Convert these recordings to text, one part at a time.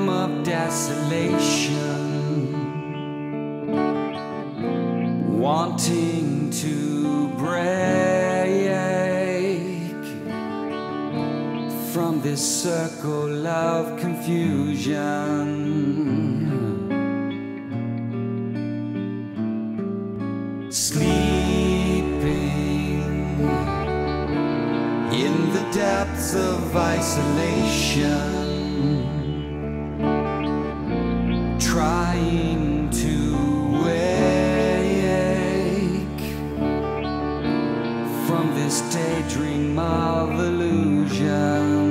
rhythm of desolation, wanting to break from this circle of confusion. Sleeping in the depths of isolation, trying to wake from this daydream of illusion.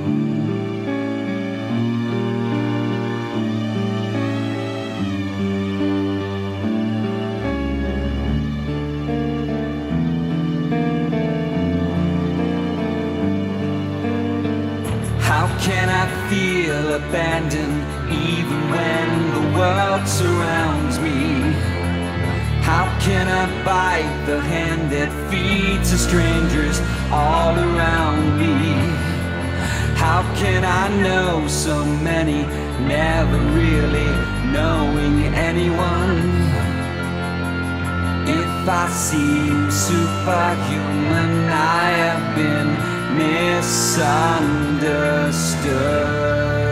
How can I feel abandoned even when the world surrounds me? How can I bite the hand that feeds the strangers all around me? How can I know so many, never really knowing anyone? If I seem superhuman, I have been misunderstood.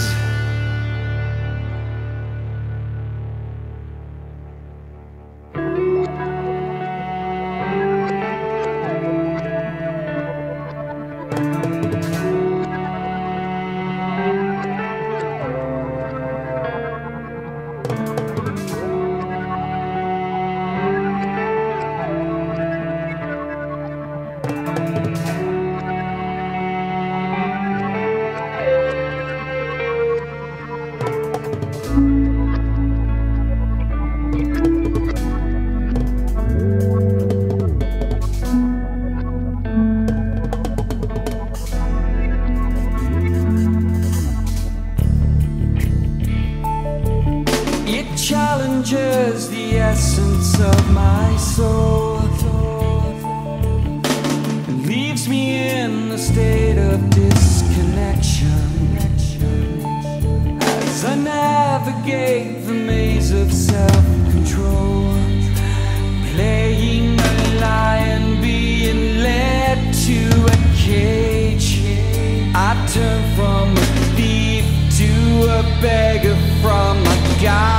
It challenges the essence of my soul, and leaves me in a state of disconnection as I navigate the maze of self-control, playing a lion, being led to a cage. I turn from a thief to a beggar, from a god